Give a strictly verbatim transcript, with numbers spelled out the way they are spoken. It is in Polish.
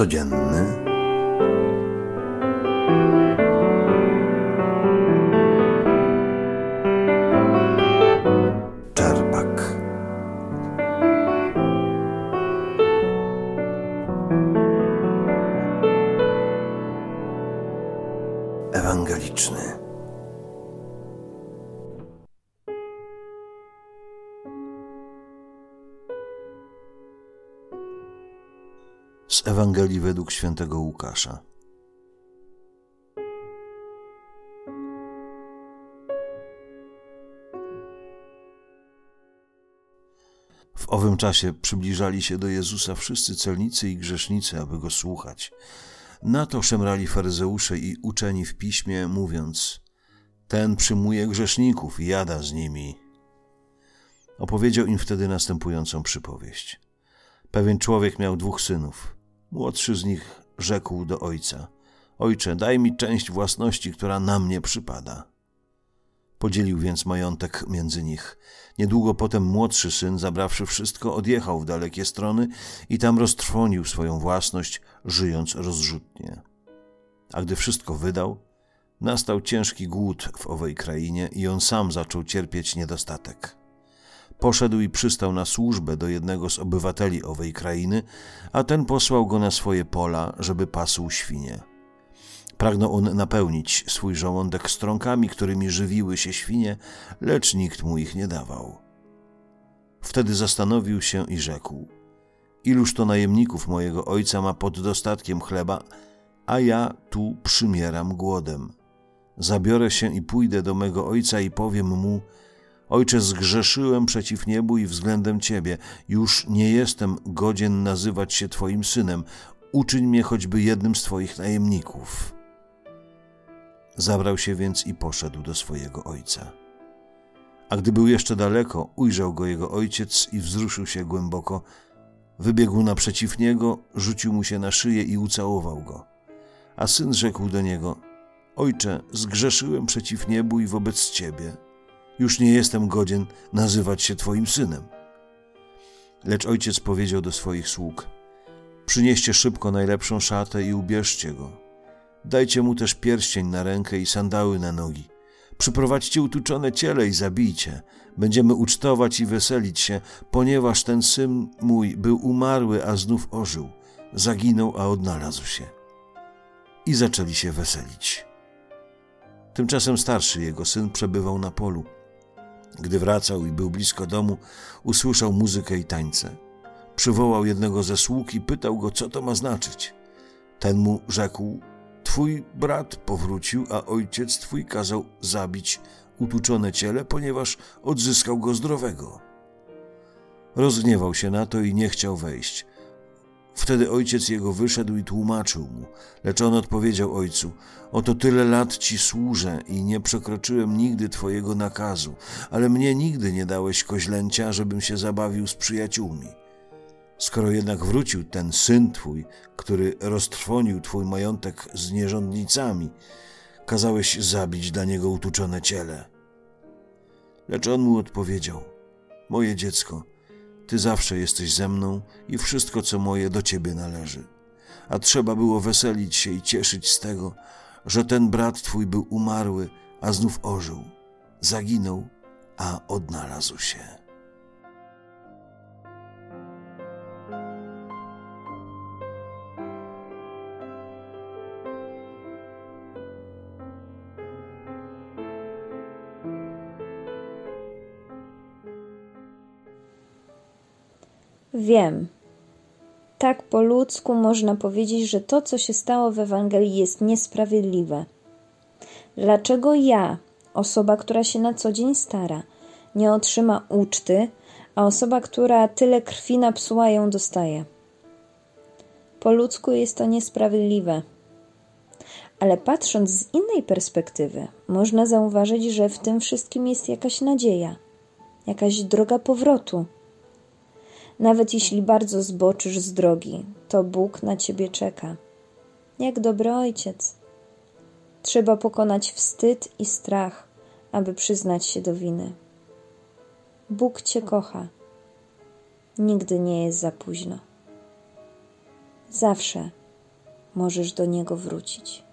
codzienny, czerpak. Ewangeliczny. Z Ewangelii według świętego Łukasza. W owym czasie przybliżali się do Jezusa wszyscy celnicy i grzesznicy, aby Go słuchać. Na to szemrali faryzeusze i uczeni w piśmie, mówiąc: ten przyjmuje grzeszników i jada z nimi. Opowiedział im wtedy następującą przypowieść. Pewien człowiek miał dwóch synów. Młodszy z nich rzekł do ojca: ojcze, daj mi część własności, która na mnie przypada. Podzielił więc majątek między nich. Niedługo potem młodszy syn, zabrawszy wszystko, odjechał w dalekie strony i tam roztrwonił swoją własność, żyjąc rozrzutnie. A gdy wszystko wydał, nastał ciężki głód w owej krainie i on sam zaczął cierpieć niedostatek. Poszedł i przystał na służbę do jednego z obywateli owej krainy, a ten posłał go na swoje pola, żeby pasł świnie. Pragnął on napełnić swój żołądek strąkami, którymi żywiły się świnie, lecz nikt mu ich nie dawał. Wtedy zastanowił się i rzekł: iluż to najemników mojego ojca ma pod dostatkiem chleba, a ja tu przymieram głodem. Zabiorę się i pójdę do mego ojca i powiem mu: ojcze, zgrzeszyłem przeciw niebu i względem Ciebie. Już nie jestem godzien nazywać się Twoim synem. Uczyń mnie choćby jednym z Twoich najemników. Zabrał się więc i poszedł do swojego ojca. A gdy był jeszcze daleko, ujrzał go jego ojciec i wzruszył się głęboko. Wybiegł naprzeciw niego, rzucił mu się na szyję i ucałował go. A syn rzekł do niego: ojcze, zgrzeszyłem przeciw niebu i wobec Ciebie. Już nie jestem godzien nazywać się Twoim synem. Lecz ojciec powiedział do swoich sług: przynieście szybko najlepszą szatę i ubierzcie go. Dajcie mu też pierścień na rękę i sandały na nogi. Przyprowadźcie utuczone ciele i zabijcie. Będziemy ucztować i weselić się, ponieważ ten syn mój był umarły, a znów ożył. Zaginął, a odnalazł się. I zaczęli się weselić. Tymczasem starszy jego syn przebywał na polu. Gdy wracał i był blisko domu, usłyszał muzykę i tańce. Przywołał jednego ze sług i pytał go, co to ma znaczyć. Ten mu rzekł: twój brat powrócił, a ojciec twój kazał zabić utuczone ciele, ponieważ odzyskał go zdrowego. Rozgniewał się na to i nie chciał wejść. Wtedy ojciec jego wyszedł i tłumaczył mu, lecz on odpowiedział ojcu: oto tyle lat ci służę i nie przekroczyłem nigdy twojego nakazu, ale mnie nigdy nie dałeś koźlęcia, żebym się zabawił z przyjaciółmi. Skoro jednak wrócił ten syn twój, który roztrwonił twój majątek z nierządnicami, kazałeś zabić dla niego utuczone ciele. Lecz on mu odpowiedział: moje dziecko, ty zawsze jesteś ze mną i wszystko, co moje, do ciebie należy. A trzeba było weselić się i cieszyć z tego, że ten brat twój był umarły, a znów ożył. Zaginął, a odnalazł się. Wiem. Tak po ludzku można powiedzieć, że to, co się stało w Ewangelii, jest niesprawiedliwe. Dlaczego ja, osoba, która się na co dzień stara, nie otrzyma uczty, a osoba, która tyle krwi napsuła, ją dostaje? Po ludzku jest to niesprawiedliwe. Ale patrząc z innej perspektywy, można zauważyć, że w tym wszystkim jest jakaś nadzieja, jakaś droga powrotu. Nawet jeśli bardzo zboczysz z drogi, to Bóg na ciebie czeka. Jak dobry ojciec. Trzeba pokonać wstyd i strach, aby przyznać się do winy. Bóg cię kocha. Nigdy nie jest za późno. Zawsze możesz do Niego wrócić.